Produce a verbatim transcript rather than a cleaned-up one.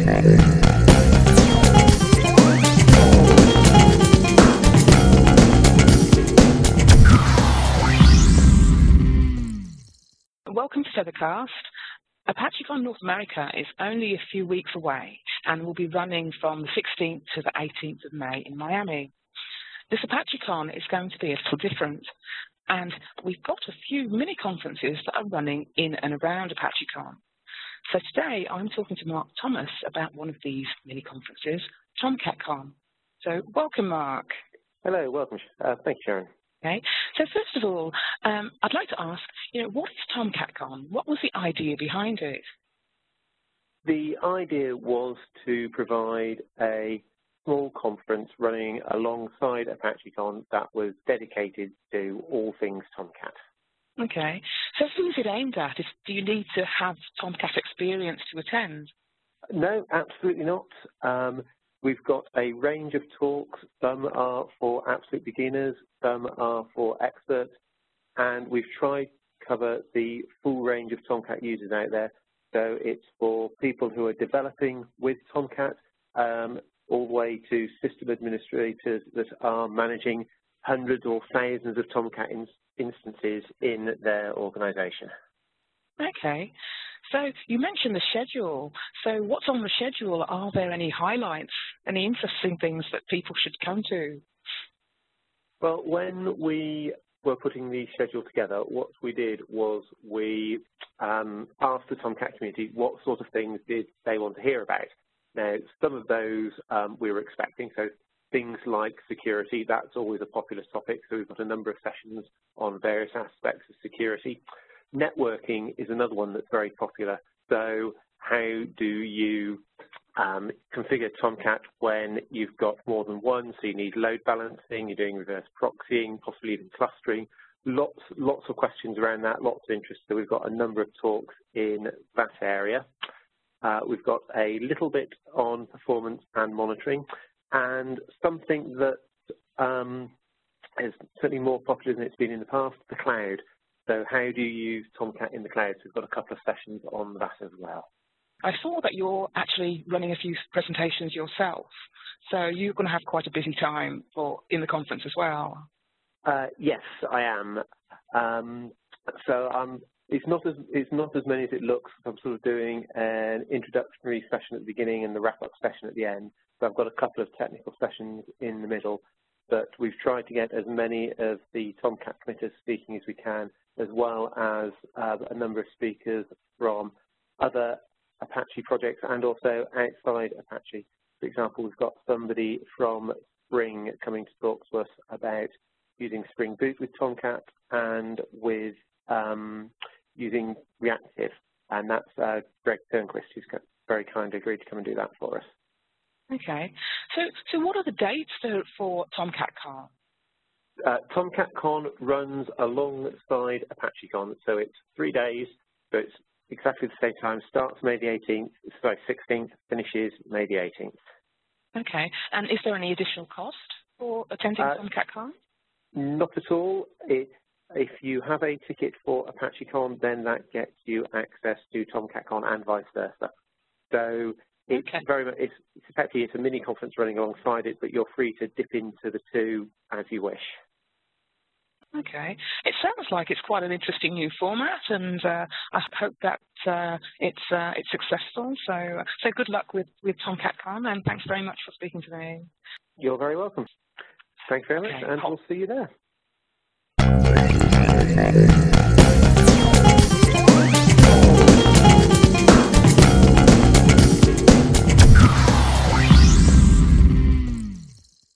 Welcome to Feathercast. ApacheCon North America is only a few weeks away and will be running from the sixteenth to the eighteenth of May in Miami. This ApacheCon is going to be a little different, and we've got a few mini conferences that are running in and around ApacheCon. So today I'm talking to Mark Thomas about one of these mini conferences, TomCatCon. So welcome, Mark. Hello, welcome. Uh, thank you, Sharon. Okay. So first of all, um, I'd like to ask, you know, what is TomCatCon? What was the idea behind it? The idea was to provide a small conference running alongside ApacheCon that was dedicated to all things Tomcat. Okay. So who is it aimed at? Is, do you need to have Tomcat experience to attend? No, absolutely not. Um, we've got a range of talks. Some are for absolute beginners, some are for experts, and we've tried to cover the full range of Tomcat users out there. So it's for people who are developing with Tomcat, um, all the way to system administrators that are managing hundreds or thousands of Tomcat in instances in their organization. Okay. So you mentioned the schedule. So what's on the schedule? Are there any highlights, any interesting things that people should come to? Well, when we were putting the schedule together, what we did was we um, asked the Tomcat community what sort of things did they want to hear about. Now, some of those um, we were expecting, so things like security, that's always a popular topic, so we've got a number of sessions on various aspects of security. Networking is another one that's very popular, so how do you um, configure Tomcat when you've got more than one, so you need load balancing, you're doing reverse proxying, possibly even clustering. Lots, lots of questions around that, lots of interest, so we've got a number of talks in that area. Uh, we've got a little bit on performance and monitoring, and something that um, is certainly more popular than it's been in the past, the cloud. So how do you use Tomcat in the cloud? So we've got a couple of sessions on that as well. I saw that you're actually running a few presentations yourself, so you're going to have quite a busy time for in the conference as well. Uh, yes, I am. Um, so I'm. It's not as it's not as many as it looks. I'm sort of doing an introductory session at the beginning and the wrap-up session at the end. So I've got a couple of technical sessions in the middle, but we've tried to get as many of the Tomcat committers speaking as we can, as well as uh, a number of speakers from other Apache projects and also outside Apache. For example, we've got somebody from Spring coming to talk to us about using Spring Boot with Tomcat and with um, using Reactive, and that's uh, Greg Turnquist, who's very kindly agreed to come and do that for us. Okay. So, so what are the dates for TomCatCon? Uh, TomCatCon runs alongside ApacheCon, so it's three days, so it's exactly the same time. Starts May the eighteenth, sorry, sixteenth, finishes May the eighteenth. Okay. And is there any additional cost for attending uh, TomCatCon? Not at all. It, if you have a ticket for ApacheCon, then that gets you access to TomCatCon and vice versa. So it's okay. very much, it's, it's effectively it's a mini conference running alongside it, but you're free to dip into the two as you wish. Okay. It sounds like it's quite an interesting new format, and uh, I hope that uh, it's uh, it's successful. So, so good luck with with TomCatCon, and thanks very much for speaking to me. You're very welcome. Thanks very much, okay. and we'll see you there.